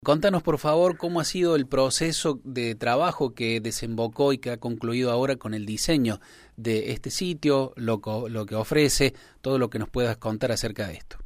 Contanos, por favor, cómo ha sido el proceso de trabajo que desembocó y que ha concluido ahora con el diseño de este sitio, lo que ofrece, todo lo que nos puedas contar acerca de esto.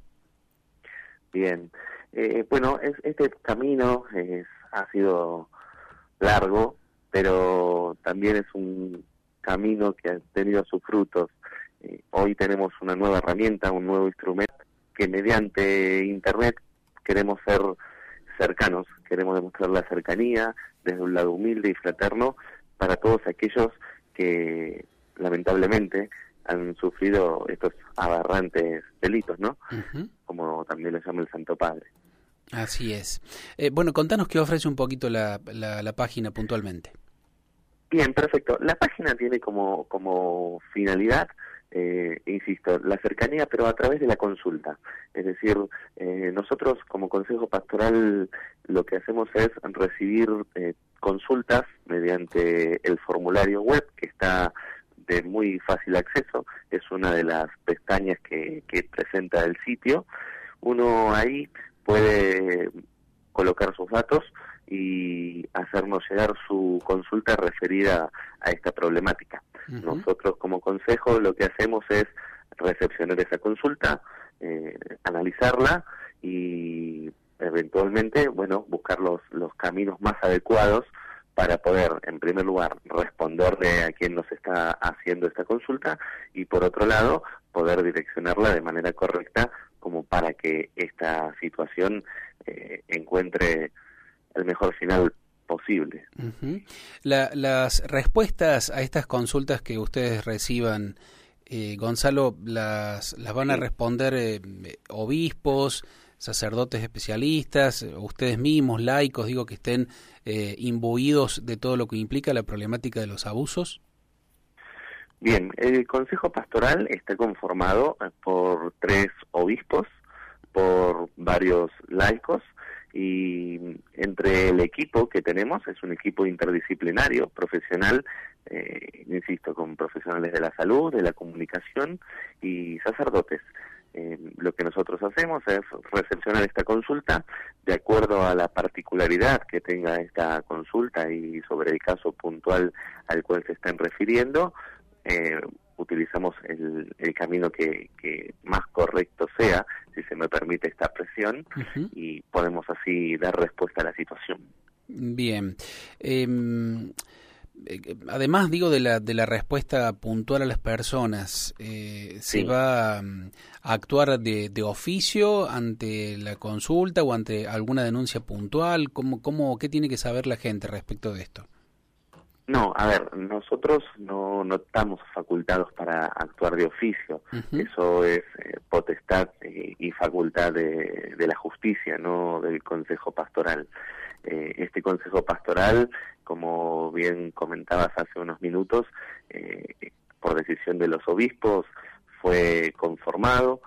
Bien, bueno, este camino ha sido largo, pero también es un camino que ha tenido sus frutos. Hoy tenemos una nueva herramienta, un nuevo instrumento que mediante Internet queremos ser cercanos, queremos demostrar la cercanía desde un lado humilde y fraterno para todos aquellos que lamentablemente han sufrido estos aberrantes delitos, ¿no? Uh-huh. Como también lo llama el Santo Padre. Así es. Bueno, contanos qué ofrece un poquito la página puntualmente. Bien, perfecto. La página tiene como finalidad, insisto, la cercanía, pero a través de la consulta. Es decir, nosotros como Consejo Pastoral lo que hacemos es recibir consultas mediante el formulario web que está de muy fácil acceso. Es una de las pestañas que presenta el sitio. Uno ahí puede colocar sus datos y hacernos llegar su consulta referida a esta problemática. Uh-huh. Nosotros como consejo lo que hacemos es recepcionar esa consulta, analizarla y eventualmente, bueno, buscar los caminos más adecuados para poder, en primer lugar, responderle a quien nos está haciendo esta consulta y, por otro lado, poder direccionarla de manera correcta como para que esta situación encuentre el mejor final posible. Uh-huh. Las respuestas a estas consultas que ustedes reciban, Gonzalo, las van a responder obispos, sacerdotes especialistas, ustedes mismos, laicos, digo, que estén imbuidos de todo lo que implica la problemática de los abusos. Bien, el Consejo Pastoral está conformado por 3 obispos, por varios laicos, y entre el equipo que tenemos, es un equipo interdisciplinario, profesional, insisto, con profesionales de la salud, de la comunicación y sacerdotes. Lo que nosotros hacemos es recepcionar esta consulta de acuerdo a la particularidad que tenga esta consulta y sobre el caso puntual al cual se están refiriendo. Utilizamos el camino que más correcto sea, si se me permite esta expresión, uh-huh, y podemos así dar respuesta a la situación. Bien. Además, digo, de la respuesta puntual a las personas, ¿se sí. va a actuar de oficio ante la consulta o ante alguna denuncia puntual? ¿Qué tiene que saber la gente respecto de esto? No, a ver, nosotros no estamos facultados para actuar de oficio. Uh-huh. Eso es potestad y facultad de la justicia, no del Consejo Pastoral. Este Consejo Pastoral, como bien comentabas hace unos minutos, por decisión de los obispos, fue conformado,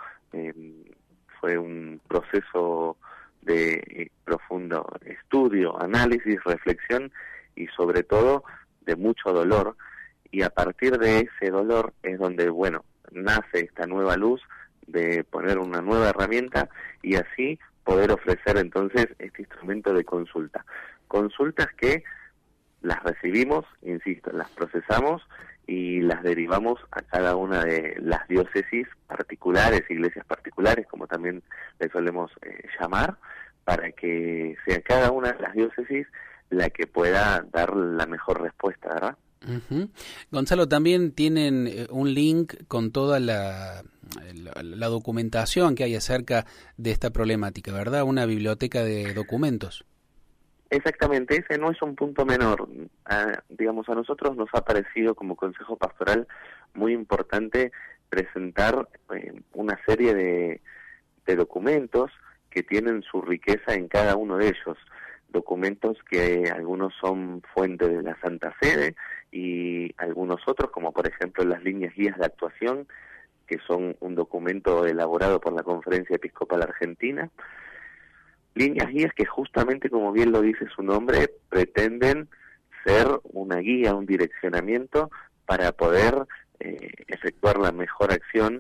fue un proceso de profundo estudio, análisis, reflexión y sobre todo de mucho dolor, y a partir de ese dolor es donde, bueno, nace esta nueva luz de poner una nueva herramienta y así poder ofrecer entonces este instrumento de consulta. Consultas que las recibimos, insisto, las procesamos y las derivamos a cada una de las diócesis particulares, iglesias particulares, como también le solemos llamar, para que sea cada una de las diócesis la que pueda dar la mejor respuesta, ¿verdad? Uh-huh. Gonzalo, también tienen un link con toda la documentación que hay acerca de esta problemática, ¿verdad? Una biblioteca de documentos. Exactamente, ese no es un punto menor. Digamos, a nosotros nos ha parecido como Consejo Pastoral muy importante presentar una serie de documentos que tienen su riqueza en cada uno de ellos. Documentos que algunos son fuente de la Santa Sede y algunos otros, como por ejemplo las líneas guías de actuación, que son un documento elaborado por la Conferencia Episcopal Argentina. Líneas guías que justamente, como bien lo dice su nombre, pretenden ser una guía, un direccionamiento para poder efectuar la mejor acción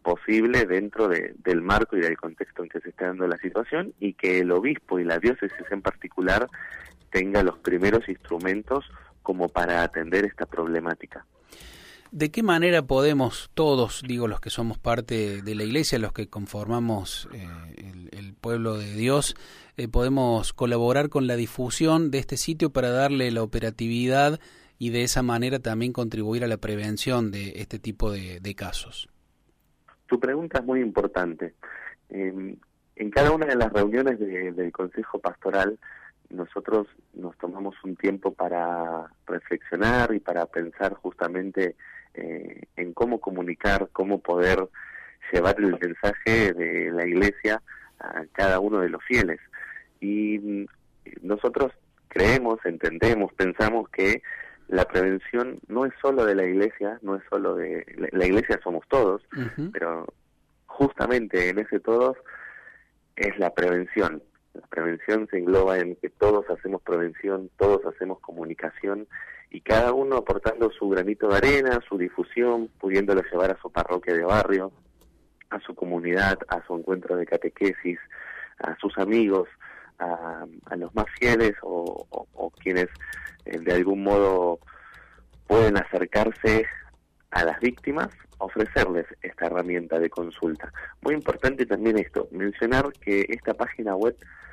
posible dentro del marco y del contexto en que se está dando la situación, y que el obispo y la diócesis en particular tenga los primeros instrumentos como para atender esta problemática. ¿De qué manera podemos todos, digo los que somos parte de la Iglesia, los que conformamos el pueblo de Dios, podemos colaborar con la difusión de este sitio para darle la operatividad y de esa manera también contribuir a la prevención de este tipo de casos? Tu pregunta es muy importante. En cada una de las reuniones del Consejo Pastoral, nosotros nos tomamos un tiempo para reflexionar y para pensar justamente en cómo comunicar, cómo poder llevar el mensaje de la Iglesia a cada uno de los fieles. Y nosotros creemos, entendemos, pensamos que la prevención no es solo de la Iglesia, no es solo de... La Iglesia somos todos, pero justamente en ese todos es la prevención. La prevención se engloba en que todos hacemos prevención, todos hacemos comunicación, y cada uno aportando su granito de arena, su difusión, pudiéndolo llevar a su parroquia de barrio, a su comunidad, a su encuentro de catequesis, a sus amigos, a los más fieles o quienes de algún modo pueden acercarse a las víctimas, ofrecerles esta herramienta de consulta. Muy importante también esto, mencionar que esta página web,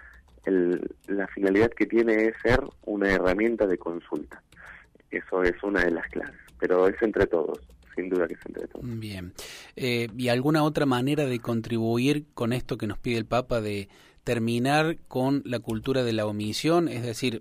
la finalidad que tiene es ser una herramienta de consulta. Eso es una de las claves, pero es entre todos, sin duda que es entre todos. Bien. ¿Y alguna otra manera de contribuir con esto que nos pide el Papa, de terminar con la cultura de la omisión? Es decir,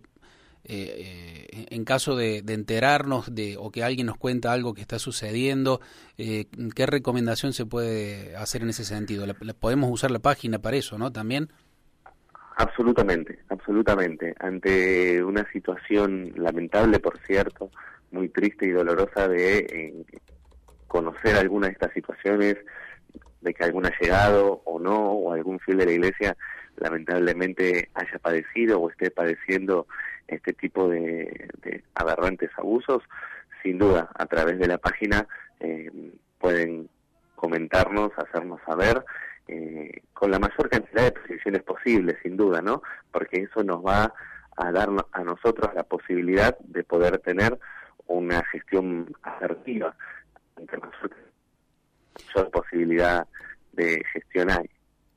en caso de enterarnos o que alguien nos cuenta algo que está sucediendo, ¿qué recomendación se puede hacer en ese sentido? Podemos usar la página para eso, ¿no? También. Absolutamente, absolutamente. Ante una situación lamentable, por cierto, muy triste y dolorosa de conocer alguna de estas situaciones, de que algún allegado o no, o algún fiel de la Iglesia lamentablemente haya padecido o esté padeciendo este tipo de aberrantes abusos, sin duda, a través de la página pueden comentarnos, hacernos saber, con la mayor cantidad de precisiones posibles, sin duda, ¿no? Porque eso nos va a dar a nosotros la posibilidad de poder tener una gestión asertiva, ante mayor posibilidad de gestión hay.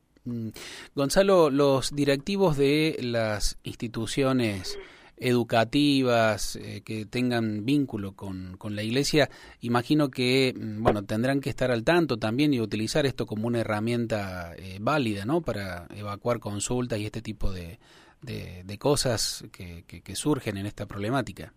Gonzalo, los directivos de las instituciones educativas que tengan vínculo con la Iglesia, imagino que tendrán que estar al tanto también y utilizar esto como una herramienta válida, ¿no? Para evacuar consultas y este tipo de cosas que surgen en esta problemática.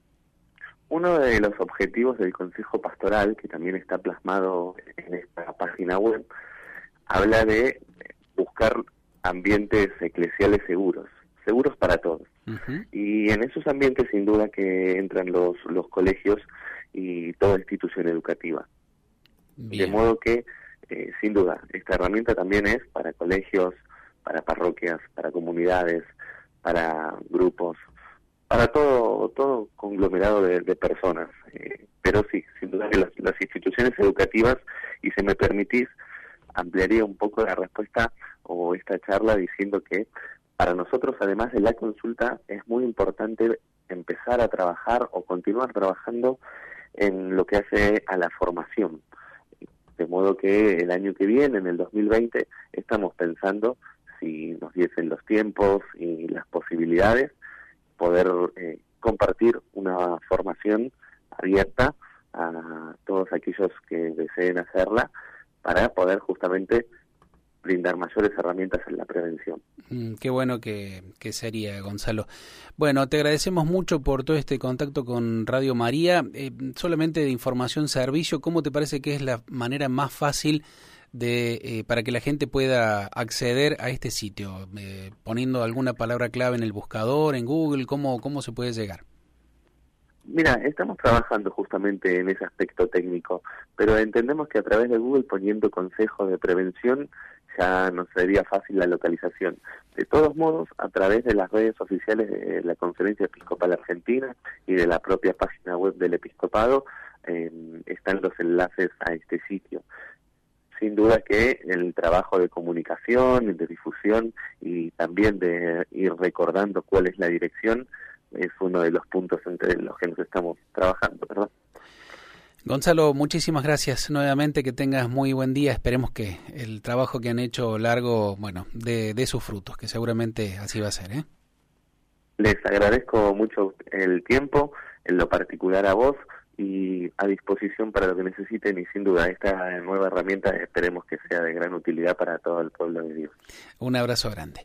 Uno de los objetivos del Consejo Pastoral, que también está plasmado en esta página web, habla de buscar ambientes eclesiales seguros para todos. Y en esos ambientes sin duda que entran los colegios y toda institución educativa. Bien. De modo que, sin duda, esta herramienta también es para colegios, para parroquias, para comunidades, para grupos, para todo conglomerado de personas. Pero sí, sin duda que las instituciones educativas, y si me permitís, ampliaría un poco la respuesta o esta charla diciendo que para nosotros, además de la consulta, es muy importante empezar a trabajar o continuar trabajando en lo que hace a la formación. De modo que el año que viene, en el 2020, estamos pensando, si nos diesen los tiempos y las posibilidades, poder compartir una formación abierta a todos aquellos que deseen hacerla para poder justamente brindar mayores herramientas en la prevención. Qué bueno que sería, Gonzalo. Bueno, te agradecemos mucho por todo este contacto con Radio María. Solamente de información, servicio, ¿cómo te parece que es la manera más fácil para que la gente pueda acceder a este sitio? Poniendo alguna palabra clave en el buscador, en Google, ¿cómo se puede llegar? Mira, estamos trabajando justamente en ese aspecto técnico, pero entendemos que a través de Google, poniendo consejos de prevención, ya nos sería fácil la localización. De todos modos, a través de las redes oficiales de la Conferencia Episcopal Argentina y de la propia página web del Episcopado, están los enlaces a este sitio. sin duda que el trabajo de comunicación, de difusión y también de ir recordando cuál es la dirección es uno de los puntos entre los que nos estamos trabajando, ¿verdad? Gonzalo, muchísimas gracias nuevamente, que tengas muy buen día. Esperemos que el trabajo que han hecho largo, bueno, dé sus frutos, que seguramente así va a ser, ¿eh? Les agradezco mucho el tiempo, en lo particular a vos, y a disposición para lo que necesiten, y sin duda esta nueva herramienta esperemos que sea de gran utilidad para todo el pueblo de Dios. Un abrazo grande.